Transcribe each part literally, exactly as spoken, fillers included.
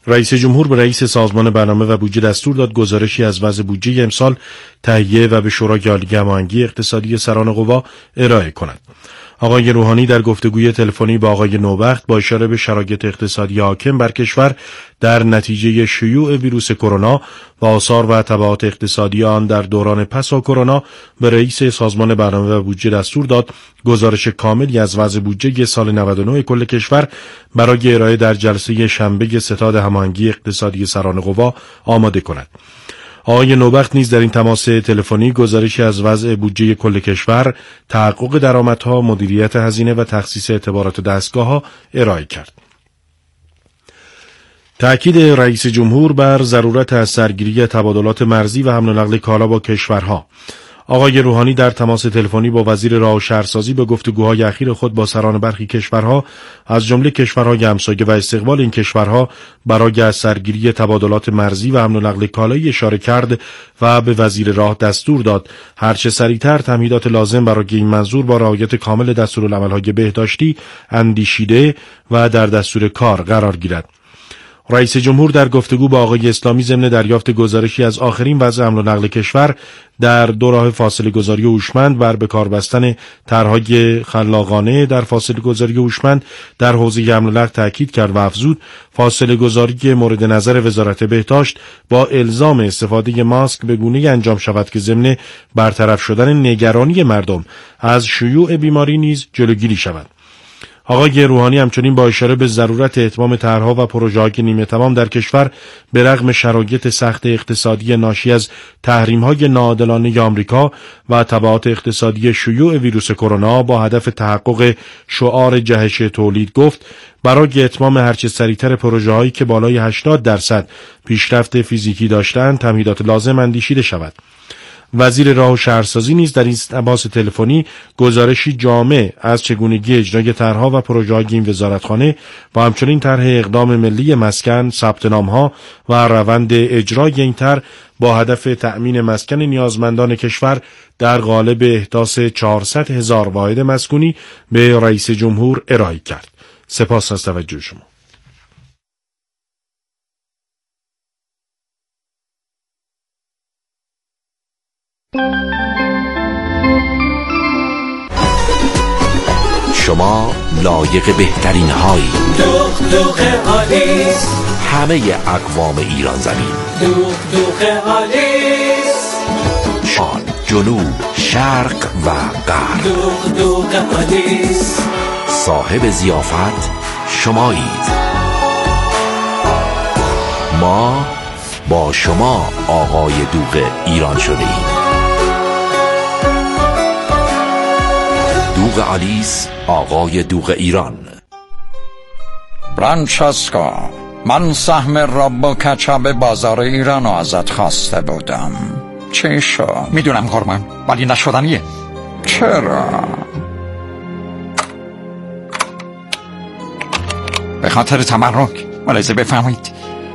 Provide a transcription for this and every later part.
رئیس جمهور به رئیس سازمان برنامه و بودجه دستور داد گزارشی از وضع بودجه امسال تهیه و به شورای عالی هماهنگی اقتصادی سران قوا ارائه کند. آقای روحانی در گفتگوی تلفنی با آقای نوبخت با اشاره به شرایط اقتصادی حاکم بر کشور در نتیجه شیوع ویروس کرونا و آثار و تبعات اقتصادی آن در دوران پس از کرونا به رئیس سازمان برنامه و بودجه دستور داد گزارش کاملی از وضع بودجه سال نود و نه کل کشور برای ارائه در جلسه شنبه ستاد هماهنگی اقتصادی سران قوا آماده کند. آقای نوبخت نیز در این تماس تلفنی گزارشی از وضع بودجه کل کشور، تحقق درآمدها، مدیریت هزینه و تخصیص اعتبارات دستگاه‌ها ارائه کرد. تأکید رئیس جمهور بر ضرورت از سرگیری تبادلات مرزی و حمل و نقل کالا با کشورها. آقای روحانی در تماس تلفنی با وزیر راه و شهرسازی به گفتگوهای اخیر خود با سران برخی کشورها از جمله کشورهای همسایه و استقبال این کشورها برای از سرگیری تبادلات مرزی و حمل و نقل کالایی اشاره کرد و به وزیر راه دستور داد هرچه سریعتر تمهیدات لازم برای این منظور با رعایت کامل دستورالعمل‌های بهداشتی اندیشیده و در دستور کار قرار گیرد. رئیس جمهور در گفتگو با آقای اسلامی ضمن دریافت گزارشی از آخرین وضع حمل و نقل کشور در دو راه فاصله گذاری هوشمند بر به کار بستن طرح‌های خلاقانه در فاصله گذاری هوشمند در حوزه حمل و نقل تاکید کرد و افزود فاصله گذاری مورد نظر وزارت بهداشت با الزام استفاده ماسک به گونه‌ای انجام شود که ضمن برطرف شدن نگرانی مردم از شیوع بیماری نیز جلوگیری شود. آقای روحانی همچنین با اشاره به ضرورت اتمام طرح‌ها و پروژه‌های نیمه تمام در کشور به رغم شرایط سخت اقتصادی ناشی از تحریم‌های ناعادلانه آمریکا و تبعات اقتصادی شیوع ویروس کرونا با هدف تحقق شعار جهش تولید گفت برای اتمام هرچه سریعتر پروژه‌هایی که بالای هشتاد درصد پیشرفت فیزیکی داشتند تمهیدات لازم اندیشیده شود. وزیر راه و شهرسازی نیز در این تماس تلفنی گزارشی جامع از چگونگی اجرای طرح‌ها و پروژه‌های این وزارتخانه و همچنین طرح اقدام ملی مسکن، ثبت نام‌ها و روند اجرای این طرح با هدف تأمین مسکن نیازمندان کشور در قالب احداث چهارصد هزار واحد مسکونی به رئیس جمهور ارائه کرد. سپاس از توجه شما. شما لایق بهترین هایی. دوغ دوغ آلیس، همه اقوام ایران زمین. دوغ دوغ آلیس، شمال، جنوب، شرق و غرب. دوغ دوغ آلیس، صاحب ضیافت شمایید. ما با شما آقای دوغ ایران شده ایم. دوغ آلیس، آقای دوغ ایران. فرانچسکو، من سهم رب و کچاب بازار ایران رو ازت خواسته بودم. چی شو؟ میدونم قربان، ولی نشدنیه. چرا؟ به خاطر تمرک. ملاحظه بفهمید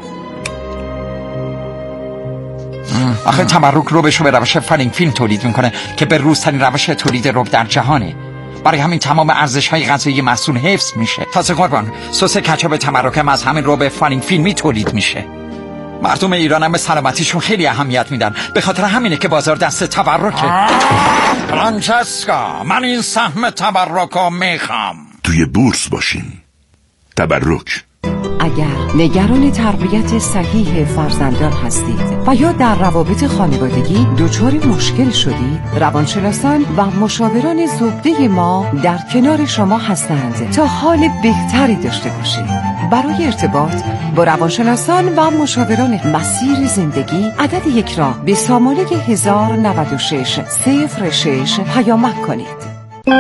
آخه تمرک رو بشو به روش فلینگ فیلم تولید میکنه که به روزترین روش تولید رب در جهانه. برای همین تمام ارزش های غذایی محصول حفظ میشه. تازه قربان، سس کچاپ تمرک هم از همین رب فلینگ فیلمی تولید میشه. مردم ایران هم به سلامتیشون خیلی اهمیت میدن، به خاطر همینه که بازار دست تبرکه. فرانچسکا، من این سهم تبرک رو میخوام. توی بورس باشیم. تبرک. اگر نگران تربیت صحیح فرزندان هستید و یا در روابط خانوادگی دچار مشکل شدید، روانشناسان و مشاوران زبده ما در کنار شما هستند تا حال بهتری داشته باشید. برای ارتباط با روانشناسان و مشاوران مسیر زندگی عدد یک را به سامانه هزار و نود و شش صفر شش پیامک کنید.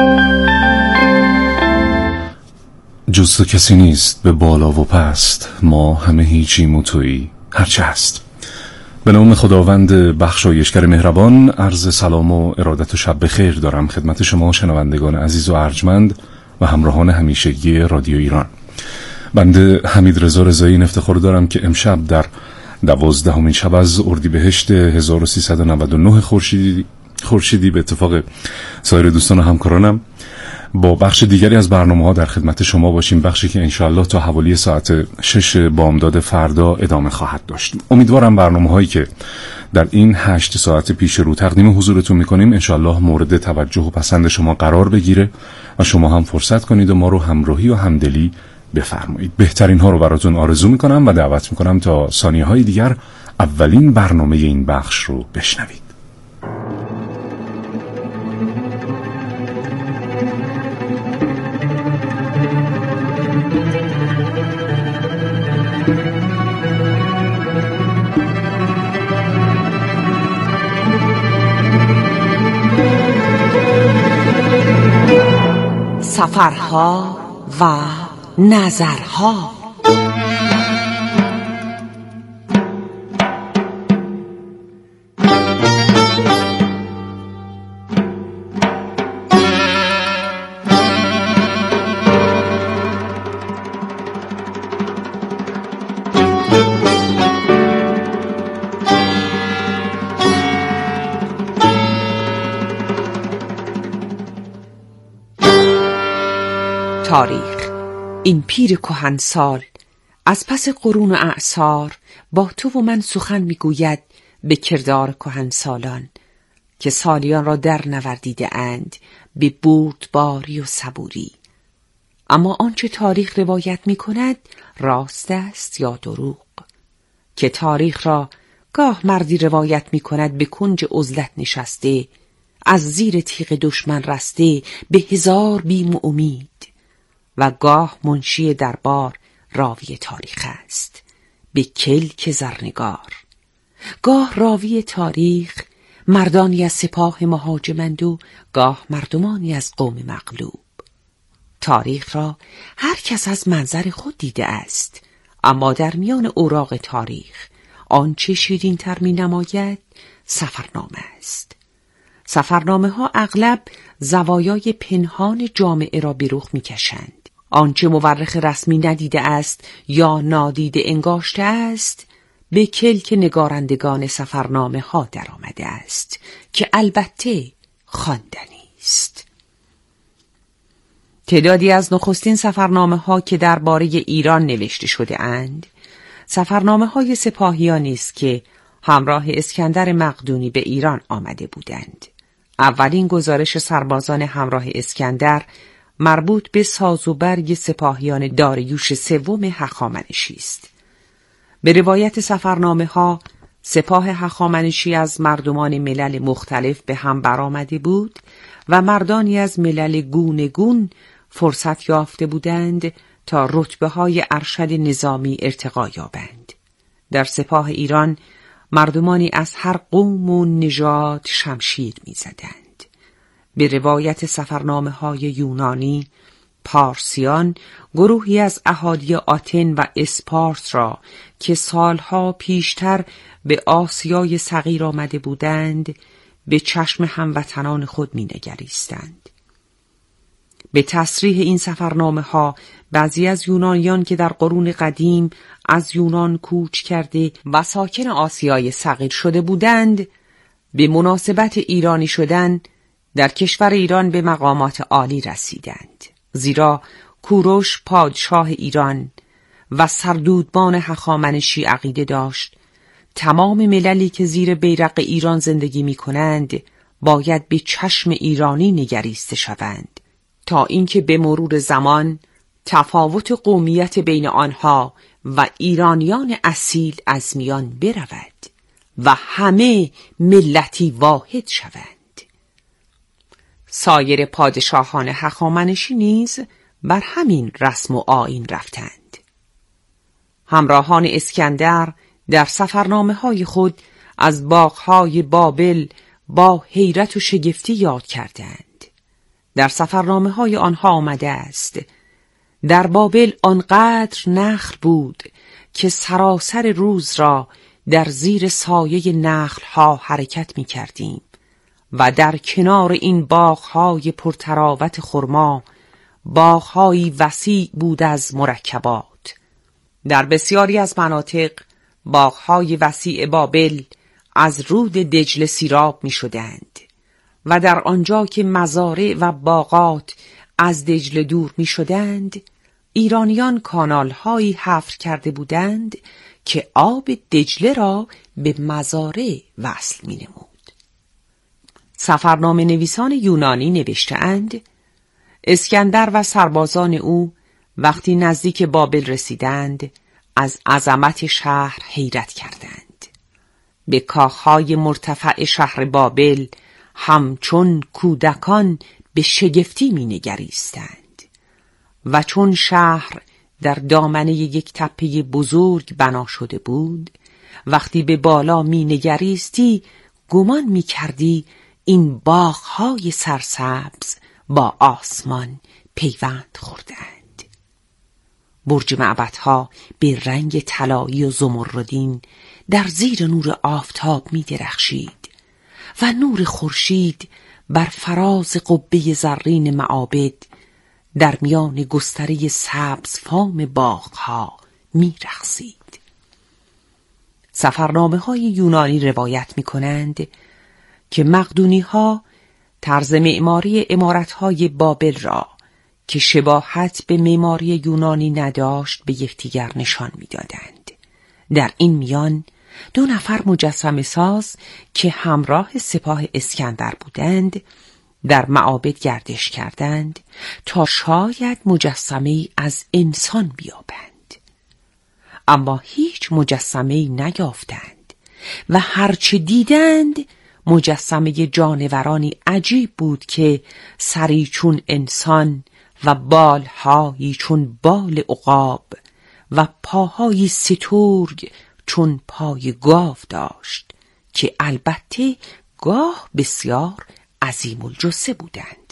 جز تو کسی نیست به بالا و پست، ما همه هیچیم و تویی هرچه هست. به نام خداوند بخشایشگر مهربان عرض سلام و ارادت و شب بخیر دارم خدمت شما شنوندگان عزیز و ارجمند و همراهان همیشگی رادیو ایران. بنده حمید رضا رضایی این افتخار دارم که امشب در دوازدهمین شب از اردیبهشت هزار و سیصد و نود و نه خورشیدی خورشیدی به اتفاق سایر دوستان و همکارانم با بخش دیگری از برنامه‌ها در خدمت شما باشیم، بخشی که انشالله تا حوالی ساعت شش بامداد فردا ادامه خواهد داشت. امیدوارم برنامه‌هایی که در این هشت ساعت پیش رو تقدیم حضورتون می‌کنیم انشالله مورد توجه و پسند شما قرار بگیره و شما هم فرصت کنید و ما رو همراهی و همدلی بفرمایید. بهترین ها رو براتون آرزو می‌کنم و دعوت می‌کنم تا ثانیه‌های دیگر اولین برنامه این بخش رو بشنوید. سفرها و نظرها. تاریخ، این پیر کهنسال از پس قرون و اعصار با تو و من سخن میگوید به کردار کهنسالان که سالیان را در نوردیده اند به بردباری و صبوری. اما آنچه تاریخ روایت می کند راست است یا دروغ؟ که تاریخ را گاه مردی روایت می کند به کنج عزلت نشسته، از زیر تیغ دشمن رسته به هزار بیم و امید، و گاه منشی دربار راوی تاریخ است به کلک زرنگار. گاه راوی تاریخ مردانی از سپاه مهاجمند و گاه مردمانی از قوم مغلوب. تاریخ را هر کس از منظر خود دیده است، اما در میان اوراق تاریخ آنچه شیرین تر می نماید سفرنامه است. سفرنامه ها اغلب زوایای پنهان جامعه را به رخ می کشند. آنچه مورخ رسمی ندیده است یا نادیده انگاشته است به کلک نگارندگان سفرنامه ها در آمده است که البته خواندنی است. تعدادی از نخستین سفرنامه ها که درباره ایران نوشته شده اند سفرنامه های سپاهیانی است که همراه اسکندر مقدونی به ایران آمده بودند. اولین گزارش سربازان همراه اسکندر مربوط به ساز و برگ سپاهیان داریوش سوم هخامنشی است. به روایت سفرنامه ها سپاه هخامنشی از مردمان ملل مختلف به هم برآمده بود و مردانی از ملل گونگون فرصت یافته بودند تا رتبه های ارشد نظامی ارتقا یابند. در سپاه ایران مردمانی از هر قوم و نژاد شمشیر می‌زدند. به روایت سفرنامه های یونانی، پارسیان گروهی از اهالی آتن و اسپارت را که سالها پیشتر به آسیای صغیر آمده بودند به چشم هموطنان خود می نگریستند. به تصریح این سفرنامه ها بعضی از یونانیان که در قرون قدیم از یونان کوچ کرده و ساکن آسیای صغیر شده بودند به مناسبت ایرانی شدن در کشور ایران به مقامات عالی رسیدند، زیرا کوروش پادشاه ایران و سردودبان هخامنشی عقیده داشت تمام مللی که زیر بیرق ایران زندگی می کنند باید به چشم ایرانی نگریسته شوند تا اینکه به مرور زمان تفاوت قومیت بین آنها و ایرانیان اصیل از میان برود و همه ملتی واحد شوند. سایر پادشاهان هخامنشی نیز بر همین رسم و آیین رفتند. همراهان اسکندر در سفرنامه های خود از باغهای بابل با حیرت و شگفتی یاد کردند. در سفرنامه های آنها آمده است در بابل آنقدر نخل بود که سراسر روز را در زیر سایه نخل ها حرکت می کردیم و در کنار این باغهای پرتراوت خرما باغهایی وسیع بود از مرکبات. در بسیاری از مناطق باغهای وسیع بابل از رود دجله سیراب می شدند و در آنجا که مزارع و باغات از دجله دور می شدند، ایرانیان کانال‌هایی حفر کرده بودند که آب دجله را به مزارع وصل می نمود. سفرنامه نویسان یونانی نوشته‌اند اسکندر و سربازان او وقتی نزدیک بابل رسیدند از عظمت شهر حیرت کردند. به کاخهای مرتفع شهر بابل همچون کودکان به شگفتی می نگریستند و چون شهر در دامنه یک تپه بزرگ بنا شده بود، وقتی به بالا می نگریستی گمان می کردی این باغ‌های سرسبز با آسمان پیوند خوردند. برج معبدها به رنگ طلایی و زمردین در زیر نور آفتاب می درخشید و نور خورشید بر فراز قبه زرین معابد در میان گستره سبز فام باغ‌ها می رقصید. سفرنامه های یونانی روایت می کنند که مقدونی ها طرز معماری عمارت‌های بابل را که شباهت به معماری یونانی نداشت به یکدیگر نشان می‌دادند. در این میان دو نفر مجسمه ساز که همراه سپاه اسکندر بودند در معابد گردش کردند تا شاید مجسمه‌ای از انسان بیابند، اما هیچ مجسمه‌ای نیافتند و هرچه دیدند مجسمه جانورانی عجیب بود که سری چون انسان و بالهایی چون بال عقاب و پاهایی سترگ چون پای گاو داشت که البته گاه بسیار عظیم الجثه بودند.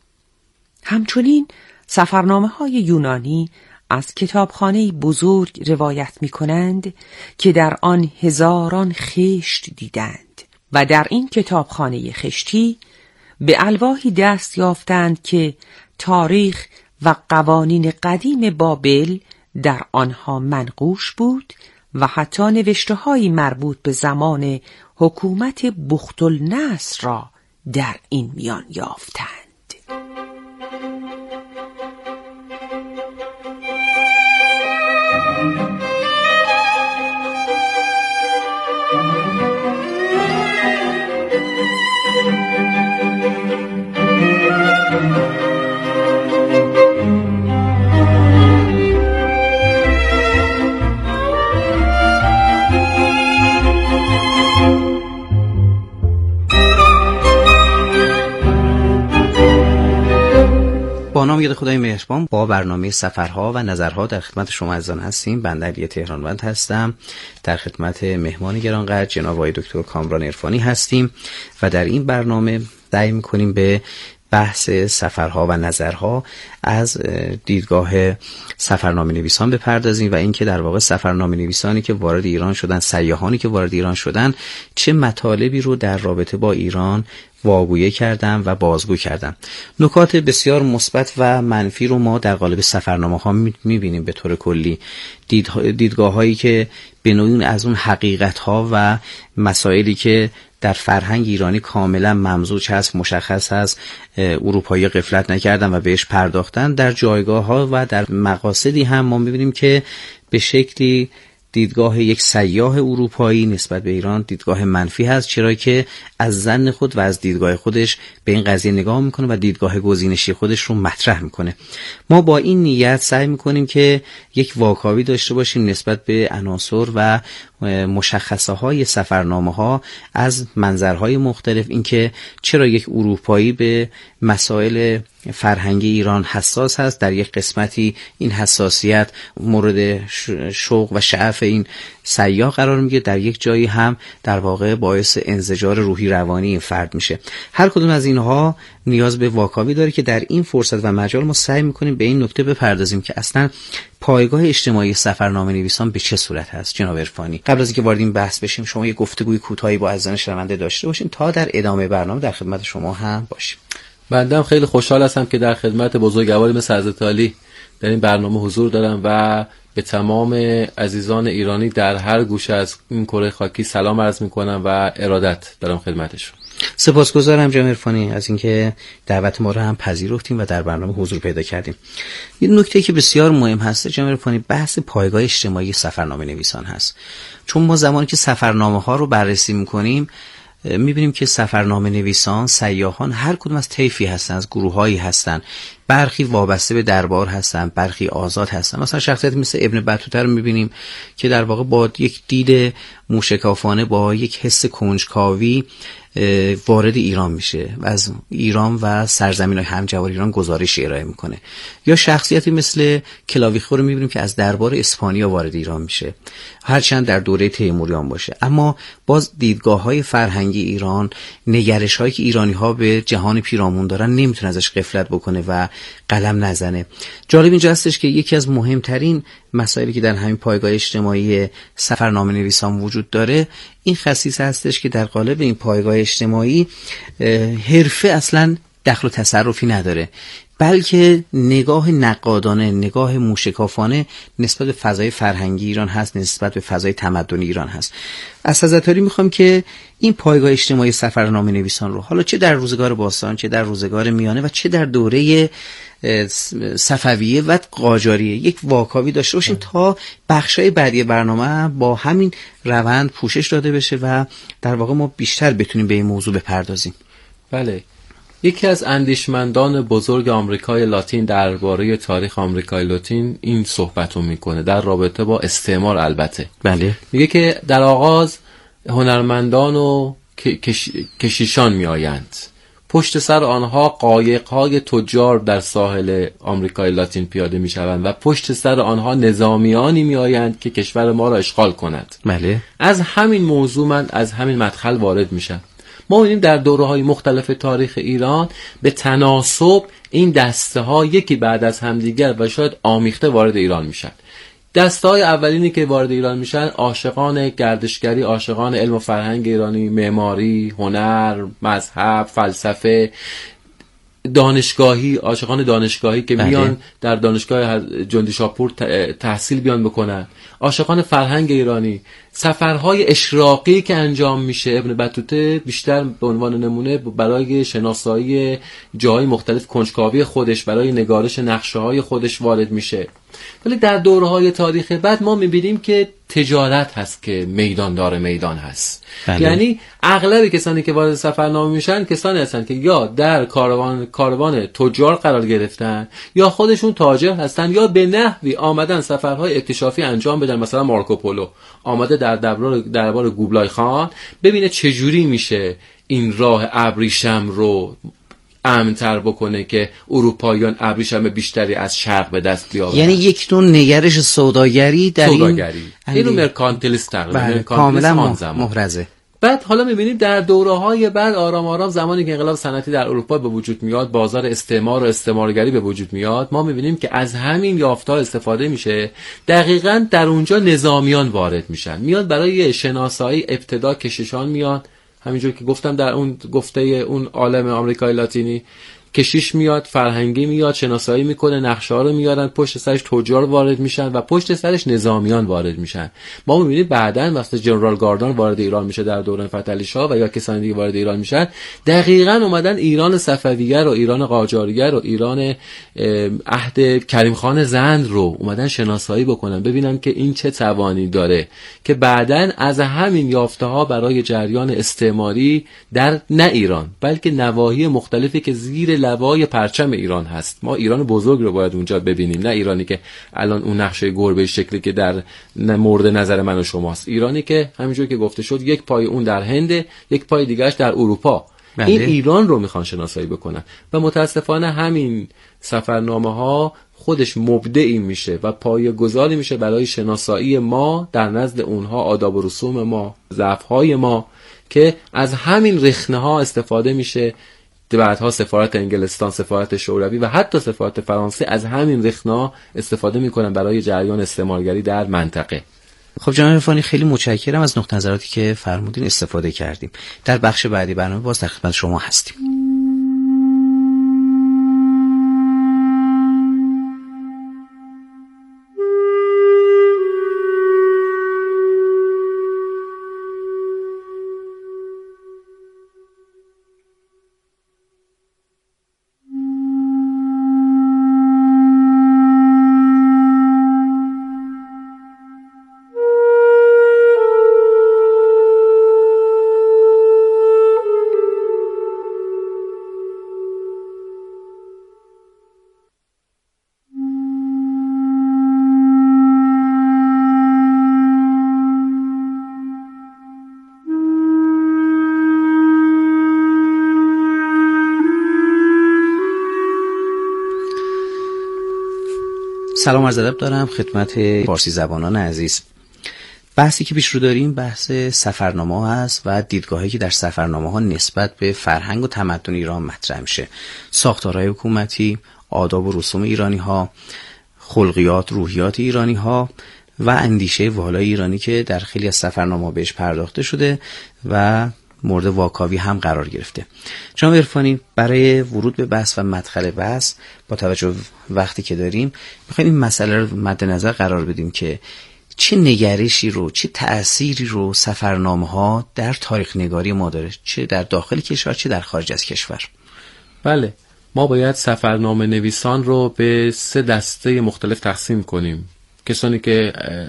همچنین سفرنامه های یونانی از کتابخانه بزرگ روایت می کنند که در آن هزاران خشت دیدند و در این کتابخانه خشتی به الواحی دست یافتند که تاریخ و قوانین قدیم بابل در آنها منقوش بود و حتی نوشته‌هایی مربوط به زمان حکومت بختالنصر را در این میان یافتند. با نام ید خدای مهربان با برنامه سفرها و نظرها در خدمت شما عزیزان هستیم. بنده علی تهرانوند هستم. در خدمت مهمان گرانقدر جناب آقای دکتر کامران عرفانی هستیم و در این برنامه سعی می‌کنیم به بحث سفرها و نظرها از دیدگاه سفرنامه نویسان بپردازیم و اینکه در واقع سفرنامه نویسانی که وارد ایران شدن، سیاحانی که وارد ایران شدن، چه مطالبی رو در رابطه با ایران واگویه کردن و بازگو کردن. نکات بسیار مثبت و منفی رو ما در قالب سفرنامه ها میبینیم به طور کلی. دید دیدگاه هایی که به نوعی از اون حقیقت ها و مسائلی که در فرهنگ ایرانی کاملا ممزوج هست، مشخص هست، اروپایی غفلت نکردن و بهش پرداختن، در جایگاه ها و در مقاصدی هم ما میبینیم که به شکلی دیدگاه یک سیاح اروپایی نسبت به ایران دیدگاه منفی هست، چرا که از ظن خود و از دیدگاه خودش به این قضیه نگاه میکنه و دیدگاه گزینشی خودش رو مطرح میکنه. ما با این نیت سعی میکنیم که یک واکاوی داشته باشیم نسبت به عناصر و مشخصه های سفرنامه ها از منظرهای مختلف، اینکه چرا یک اروپایی به مسائل فرهنگی ایران حساس هست، در یک قسمتی این حساسیت مورد شوق و شعف این سیاح قرار میگیره، در یک جایی هم در واقع باعث انزجار روحی روانی این فرد میشه. هر کدوم از اینها نیاز به واکاوی داره که در این فرصت و مجال ما سعی میکنیم به این نکته بپردازیم که اصلا پایگاه اجتماعی سفرنامه نویسان به چه صورت هست. جناب عرفانی، قبل از اینکه وارد این بحث بشیم شما یه گفتگوی کوتاهی با عزیزان شنونده داشته باشین تا در ادامه برنامه در خدمت شما هم باشیم. بنده هم خیلی خوشحال هستم که در خدمت بزرگواری مثل حضرت علی در این برنامه حضور دارم و به تمام عزیزان ایرانی در هر گوشه از این کره خاکی سلام عرض میکنم و ارادت دارم خدمتشون. سپاسگزارم جناب عرفانی از اینکه دعوت ما رو هم پذیرفتیم و در برنامه حضور پیدا کردیم. یه نکته که بسیار مهم هست جناب عرفانی، بحث پایگاه اجتماعی سفرنامه نویسان هست. چون ما زمانی که سفرنامه ها رو بررسی میکنیم میبینیم که سفرنامه نویسان، سیاحان هر کدوم از طیفی هستن، از گروهایی هستن، برخی وابسته به دربار هستن، برخی آزاد هستن. مثلا شخصیت مثل ابن بطوطه رو میبینیم که در واقع با یک دید موشکافانه، با یک حس کنجکاوی وارد ایران میشه و از ایران و سرزمین همجوار ایران گزارش ارائه میکنه. یا شخصیتی مثل کلاویخو رو میبینیم که از دربار اسپانیا وارد ایران میشه، هرچند در دوره تیموریان باشه، اما باز دیدگاه‌های فرهنگی ایران، نگرش‌هایی که ایرانی‌ها به جهان پیرامون دارن نمیتونه ازش غفلت بکنه و قلم نزنه. جالب اینجا هستش که یکی از مهمترین مسائلی که در همین پایگاه اجتماعی سفرنامه نویسان وجود داره این خصیصه هستش که در قالب این پایگاه اجتماعی حرفه اصلا دخل و تصرفی نداره، بلکه نگاه نقادانه، نگاه موشکافانه نسبت به فضای فرهنگی ایران هست، نسبت به فضای تمدنی ایران هست. از حضرت عالی میخوام که این پایگاه اجتماعی سفرنامه نویسان رو حالا چه در روزگار باستان، چه در روزگار میانه و چه در دوره صفویه و قاجاریه یک واکاوی داشته باشیم تا بخشای بعدی برنامه با همین روند پوشش داده بشه و در واقع ما بیشتر بتونیم به این موضوع بپردازیم. بله، یکی از اندیشمندان بزرگ آمریکای لاتین درباره تاریخ آمریکای لاتین این صحبت رو میکنه در رابطه با استعمار. البته بله، میگه که در آغاز هنرمندان و کش... کشیشان میآیند، پشت سر آنها قایق‌های تجار در ساحل آمریکای لاتین پیاده میشوند و پشت سر آنها نظامیانی میآیند که کشور ما را اشغال کنند. بله، از همین موضوع من از همین مدخل وارد میشم. ما می‌بینیم در دوره‌های مختلف تاریخ ایران به تناسب این دسته‌ها یکی بعد از همدیگر و شاید آمیخته وارد ایران میشن. دسته‌های اولینی که وارد ایران میشن عاشقان گردشگری، عاشقان علم و فرهنگ ایرانی، معماری، هنر، مذهب، فلسفه، دانشگاهی، عاشقان دانشگاهی که بله. میان در دانشگاه جندی شاپور تحصیل بیان بکنن، عاشقان فرهنگ ایرانی، سفرهای اشراقی که انجام میشه. ابن بطوطه بیشتر به عنوان نمونه برای شناسایی جاهای مختلف کنجکاوی خودش، برای نگارش نقشه‌های خودش وارد میشه. ولی در دوره‌های تاریخ بعد ما میبینیم که تجارت هست که میدان داره میدان هست. بله. یعنی اغلب کسانی که وارد سفرنامه میشن کسانی هستن که یا در کاروان کاروان تجار قرار گرفتن یا خودشون تاجر هستن یا به نحوی آمدن سفرهای اکتشافی انجام بدن. مثلا مارکوپولو آمده در دربار دربار گوبلای خان ببینه چجوری میشه این راه ابریشم رو امن‌تر بکنه که اروپاییان ابریشم بیشتری از شرق به دست بیاورن. یعنی یک نوع نگرش سوداگری در سوداگری. این اینو مرکانتیلیست تقریبا بله. کاملا محرزه. بعد حالا می‌بینیم در دوره‌های بعد آرام آرام زمانی که انقلاب صنعتی در اروپا به وجود میاد، بازار استعمار و استعمارگری به وجود میاد، ما می‌بینیم که از همین یافته‌ها استفاده میشه. دقیقاً در اونجا نظامیان وارد میشن. میاد برای شناسایی ابتدا کشیشان میاد، همینجور که گفتم در اون گفته اون عالم آمریکای لاتینی کشیش میاد، فرهنگی میاد، شناسایی میکنه، نقشه ها رو میارن، پشت سرش تجار وارد میشن و پشت سرش نظامیان وارد میشن. ما میبینیم بعداً وقتی جنرال گاردان وارد ایران میشه در دوران فتحعلی شاه و یا کسانی دیگه وارد ایران میشن، دقیقاً اومدن ایران صفویه رو، ایران قاجاریه رو، ایران عهد کریم خان زند رو اومدن شناسایی بکنن، ببینن که این چه توانی داره که بعداً از همین یافته ها برای جریان استعماری در نه ایران بلکه نواحی مختلفی که زیر لوای پرچم ایران هست. ما ایران بزرگ رو باید اونجا ببینیم، نه ایرانی که الان اون نقشه گربه شکلی که در مورد نظر من و شماست. ایرانی که همینجور که گفته شد یک پای اون در هند، یک پای دیگهش در اروپا. بله. این ایران رو میخوان شناسایی بکنن و متاسفانه همین سفرنامه ها خودش مبدعی میشه و پایه‌گذاری میشه برای شناسایی ما در نزد اونها، آداب و رسوم ما، ضعف‌های ما، که از همین رخنه ها استفاده میشه. بعدها سفارت انگلستان، سفارت شوروی و حتی سفارت فرانسه از همین رخنا استفاده میکنن برای جریان استعمارگری در منطقه. خب جناب عرفانی خیلی متشکرم از نقطه نظراتی که فرمودین، استفاده کردیم. در بخش بعدی برنامه باز در خدمت شما هستیم. سلام عرض ادب دارم خدمت فارسی زبانان عزیز. بحثی که پیش رو داریم بحث سفرنامه ها هست و دیدگاهی که در سفرنامه ها نسبت به فرهنگ و تمدن ایران مطرح میشه. ساختارهای حکومتی، آداب و رسوم ایرانی ها، خلقیات، روحیات ایرانی ها و اندیشه والای ایرانی که در خیلی از سفرنامه ها بهش پرداخته شده و مورد واکاوی هم قرار گرفته. جناب عرفانی، برای ورود به بحث و مدخل بحث با توجه وقتی که داریم میخوایم این مسئله رو مد نظر قرار بدیم که چه نگرشی رو، چه تأثیری رو سفرنامه ها در تاریخ نگاری ما داره، چه در داخل کشور چه در خارج از کشور. بله، ما باید سفرنامه نویسان رو به سه دسته مختلف تقسیم کنیم. کسانی که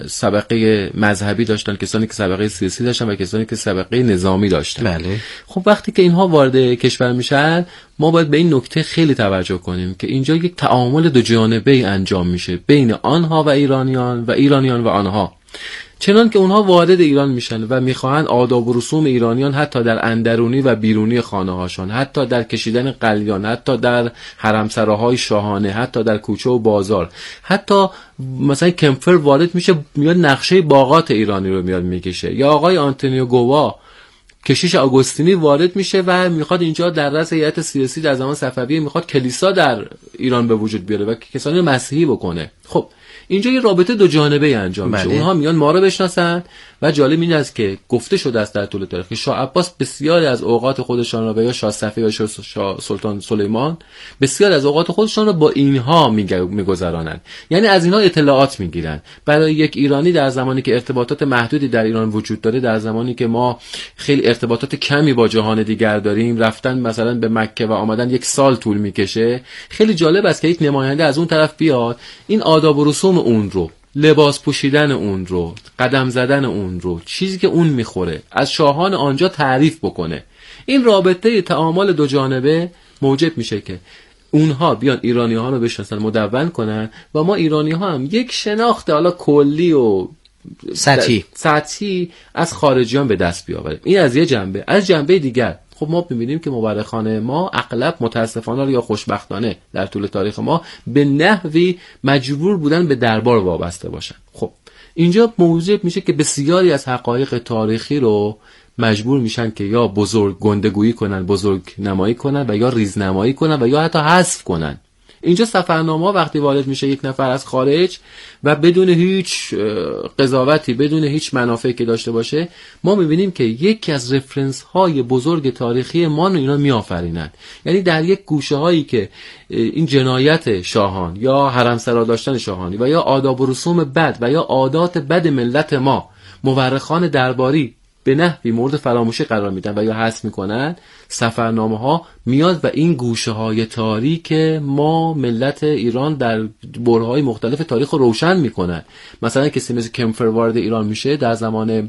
سابقه مذهبی داشتن، کسانی که سابقه سیاسی داشتن و کسانی که سابقه نظامی داشتن. بله. خب وقتی که اینها وارد کشور میشن، ما باید به این نکته خیلی توجه کنیم که اینجا یک تعامل دو جانبه‌ای انجام میشه بین آنها و ایرانیان و ایرانیان و آنها. چنان که اونها وارد ایران میشن و میخواهند آداب و رسوم ایرانیان حتی در اندرونی و بیرونی خانه هاشون، حتی در کشیدن قلیان، حتی در حرمسراهای شاهانه، حتی در کوچه و بازار، حتی مثلا کمفر وارد میشه میاد نقشه باغات ایرانی رو میاد میکشه، یا آقای آنتونیو گوا کشیش آگوستینی وارد میشه و میخواد اینجا در رأس هیئت سیاسی در زمان صفویه میخواد کلیسا در ایران به وجود بیاره و کسانی مسیحی بکنه. خب اینجا یه رابطه دو جانبه‌ای انجام میشه. اونها میان ما رو بشناسن و جالب این است که گفته شده است در طول تاریخ که شاه عباس بسیاری از اوقات خودشان را و یا شاه صفی و شاه سلطان سلیمان بسیاری از اوقات خودشان را با اینها میگذرانند، یعنی از اینها اطلاعات میگیرن. برای یک ایرانی در زمانی که ارتباطات محدودی در ایران وجود داره، در زمانی که ما خیلی ارتباطات کمی با جهان دیگر داریم، رفتن مثلا به مکه و آمدن یک سال طول میکشه، خیلی جالب است که یک نماینده از اون طرف بیاد این آداب و رسوم اون رو، لباس پوشیدن اون رو، قدم زدن اون رو، چیزی که اون میخوره از شاهان آنجا تعریف بکنه. این رابطه تعامل دو جانبه موجب میشه که اونها بیان ایرانی ها رو بشناسن، مدون کنن و ما ایرانی ها هم یک شناخت حالا کلی و سطحی سطحی از خارجیان به دست بیاوریم. این از یه جنبه. از جنبه دیگر خب ما ببینیم که مورخان ما اغلب متاسفانه یا خوشبختانه در طول تاریخ ما به نحوی مجبور بودن به دربار وابسته باشن. خب اینجا موجب میشه که بسیاری از حقایق تاریخی رو مجبور میشن که یا بزرگ گندگویی کنن، بزرگ نمایی کنن و یا ریزنمایی کنن و یا حتی حذف کنن. اینجا سفرنامه وقتی وارد میشه یک نفر از خارج و بدون هیچ قضاوتی، بدون هیچ منافعی که داشته باشه، ما میبینیم که یکی از رفرنس های بزرگ تاریخی ما رو اینا میآفرینن. یعنی در یک گوشه هایی که این جنایت شاهان یا حرمسرا داشتن شاهانی و یا آداب و رسوم بد و یا عادات بد ملت ما مورخان درباری به نحوی مورد فراموشی قرار میدن و یا حذف میکنن، سفرنامه ها میاد و این گوشه های تاریک ما ملت ایران در برهه‌های مختلف تاریخ رو روشن میکنن. مثلا کسی مثل کمفر وارد ایران میشه در زمان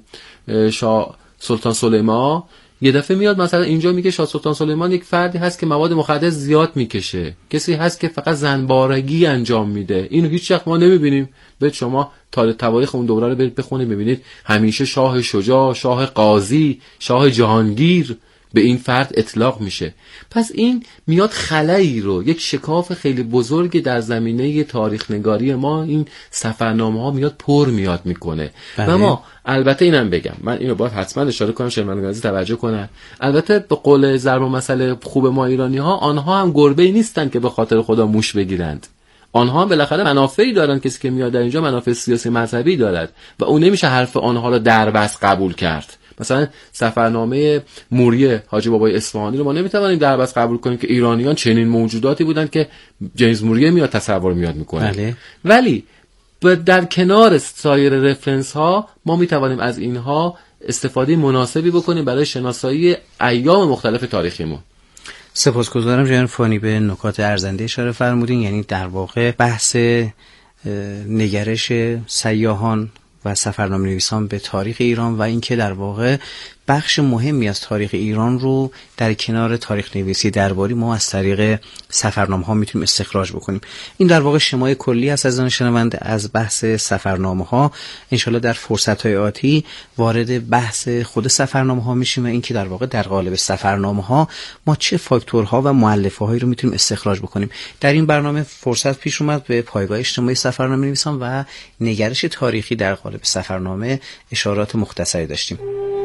شاه سلطان سلیمان، یه دفعه میاد مثلا اینجا میگه شاه سلطان سلیمان یک فردی هست که مواد مخدر زیاد میکشه، کسی هست که فقط زنبارگی انجام میده. اینو هیچ وقت ما نمیبینیم. به شما تاریخ اون دوره رو برید بخونید، ببینید همیشه شاه شجاع، شاه قاضی، شاه جهانگیر به این فرد اطلاق میشه. پس این میاد خلایی رو، یک شکاف خیلی بزرگی در زمینه تاریخ نگاری ما این سفرنامه ها میاد پر میاد میکنه. بله. و ما البته اینم بگم، من اینو باید حتما اشاره کنم، شنوندگان عزیز توجه کنن، البته به قول ضرب المثل خوب ما ایرانی ها، آنها هم گربه‌ای نیستن که به خاطر خدا موش بگیرند. آنها هم بالاخره منافعی دارن. کسی که میاد در اینجا منافع سیاسی مذهبی دارد و اون نمیشه حرف آنها رو در بس قبول کرد. مثلا سفرنامه موریه حاجی بابای اصفهانی رو ما نمیتوانیم در بس قبول کنیم که ایرانیان چنین موجوداتی بودن که جیمز موریه میاد تصور میاد میکنه. بله. ولی در کنار سایر رفرنس ها ما میتوانیم از اینها استفاده مناسبی بکنیم برای شناسایی ایام مختلف تاریخیمون. سپاسگزارم جناب فانی، به نکات ارزنده اشاره فرمودین. یعنی در واقع بحث نگرش سیاحان و سفرنامه نویسان به تاریخ ایران و اینکه در واقع بخش مهمی از تاریخ ایران رو در کنار تاریخ نویسی درباری ما از طریق سفرنامه ها میتونیم استخراج بکنیم. این در واقع شمای کلی است از آن شنونده از بحث سفرنامه ها. انشالله در فرصت های آتی وارد بحث خود سفرنامه ها میشیم و اینکه در واقع در قالب سفرنامه ها ما چه فاکتورها و مؤلفه هایی رو میتونیم استخراج بکنیم. در این برنامه فرصت پیش اومد به پایگاه اجتماعی سفرنامه نویسان و نگرش تاریخی در قالب سفرنامه اشارات مختصری داشتیم.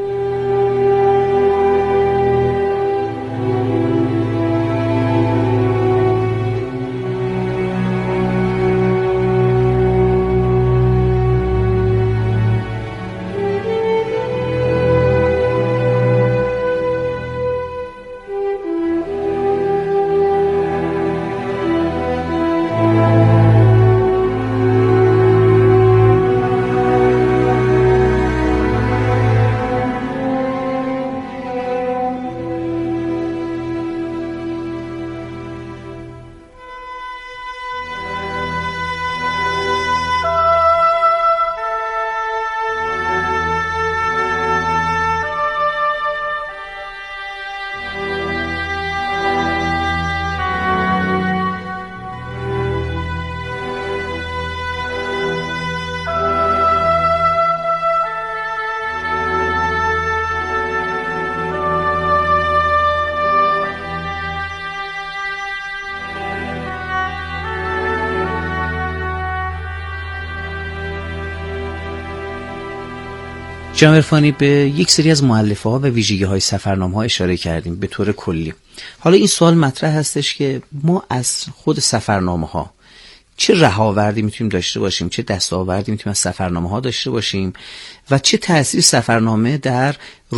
جناب عرفانی، به یک سری از مؤلفه ها و ویژگی های سفرنامه ها اشاره کردیم به طور کلی. حالا این سوال مطرح هستش که ما از خود سفرنامه ها چه رهاوردی میتونیم داشته باشیم، چه دستاوردی میتونیم از سفرنامه ها داشته باشیم و چه تأثیر سفرنامه در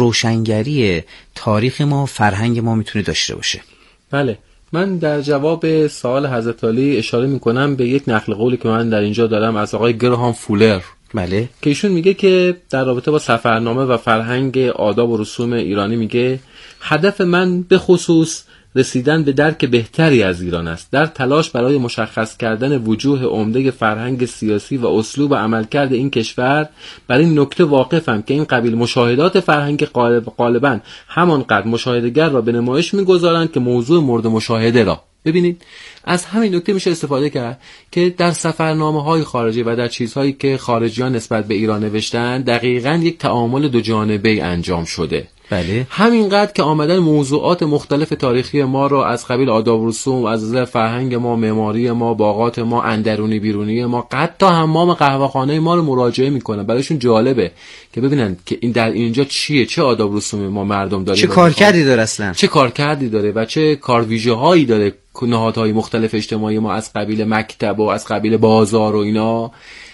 روشنگری تاریخ ما، فرهنگ ما میتونه داشته باشه؟ بله، من در جواب سوال حضرت علی اشاره میکنم به یک نقل قولی که من در اینجا دارم از آقای گراهام فولر. بله، که ایشون میگه که در رابطه با سفرنامه و فرهنگ آداب و رسوم ایرانی میگه هدف من به خصوص رسیدن به درک بهتری از ایران است. در تلاش برای مشخص کردن وجوه عمده فرهنگ سیاسی و اسلوب و عملکرد این کشور بر این نکته واقفم که این قبیل مشاهدات فرهنگ غالب غالباً همانقدر مشاهدهگر را به نمایش میگذارند که موضوع مورد مشاهده را. ببینید، از همین نکته میشه استفاده کرد که در سفرنامه‌های خارجی و در چیزهایی که خارجیان نسبت به ایران نوشتن دقیقاً یک تعامل دو جانبه‌ای انجام شده. بله، همینقدر که آمدن موضوعات مختلف تاریخی ما رو از قبیل آداب و رسوم، از نظر فرهنگ ما، معماری ما، باغات ما، اندرونی بیرونی ما، حتی حمام قهوه‌خانه ما رو مراجعه میکنن. برایشون جالبه که ببینن که این در اینجا چیه، چه آداب و رسوم ما مردم داریم، چه کارکردی داره اصلا، چه کارکردی داره و چه کارویژه‌هایی داره نهادهای مختلف اجتماعی ما از قبیل مکتب و از قبیل بازار و اینا،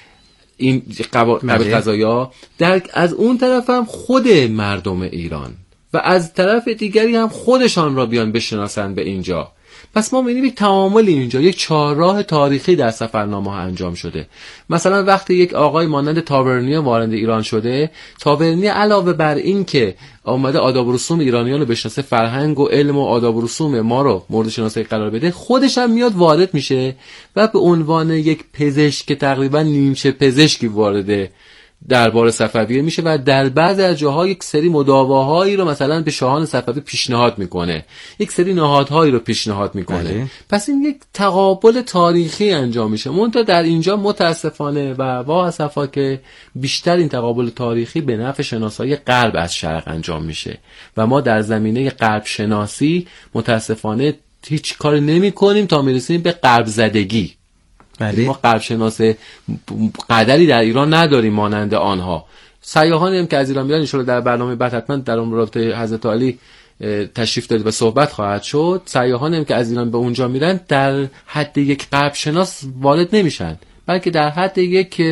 این قبیل قضایا. در از اون طرف هم خود مردم ایران و از طرف دیگری هم خودشان را بیان بشناسن به اینجا. پس ما می‌بینیم یک تعامل اینجا، یک چهارراه تاریخی در سفرنامه ها انجام شده. مثلا وقتی یک آقای مانند تاورنی وارد ایران شده، تاورنی علاوه بر این که آمده آداب و رسوم ایرانیان رو بشناسه، فرهنگ و علم و آداب و رسوم ما رو مورد شناسایی قرار بده، خودش هم میاد وارد میشه و به عنوان یک پزشک که تقریبا نیمچه پزشکی وارد دربار صفویه میشه و در بعضی از جاها یک سری مداواهایی رو مثلا به شاهان صفوی پیشنهاد میکنه، یک سری نهادهایی رو پیشنهاد میکنه. بله. پس این یک تقابل تاریخی انجام میشه. منتها در اینجا متاسفانه و وا اسفا که بیشتر این تقابل تاریخی به نفع شناسایی غرب از شرق انجام میشه و ما در زمینه غرب شناسی متاسفانه هیچ کاری نمیکنیم تا میرسیم به غرب زدگی. بله. ما غرب شناس قدری در ایران نداریم مانند آنها. سیاحانی هم که از ایران میرن ان شاءالله در برنامه بعد حتما در اون رابطه حضرت علی تشریف دارید و صحبت خواهد شد. سیاحانی هم که از ایران به اونجا میرن در حد یک غرب شناس وارد نمیشن، بلکه در حد یک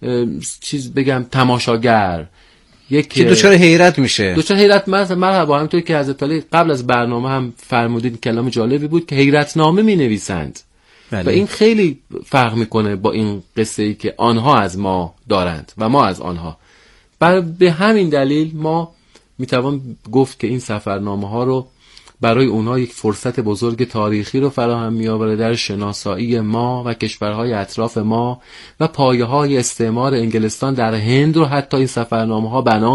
چیز بگم تماشاگر، یک که دوچار حیرت میشه. دوچار حیرت مرحبا. همونطور که حضرت علی قبل از برنامه هم فرمودید، کلام جالبی بود که حیرتنامه مینویسند. بله. و این خیلی فرق میکنه با این قصه ای که آنها از ما دارند و ما از آنها. بر به همین دلیل ما میتوان گفت که این سفرنامه ها رو برای اونها یک فرصت بزرگ تاریخی رو فراهم می‌آورد در شناسایی ما و کشورهای اطراف ما و پایه‌های استعمار انگلستان در هند رو حتی این سفرنامه ها بنا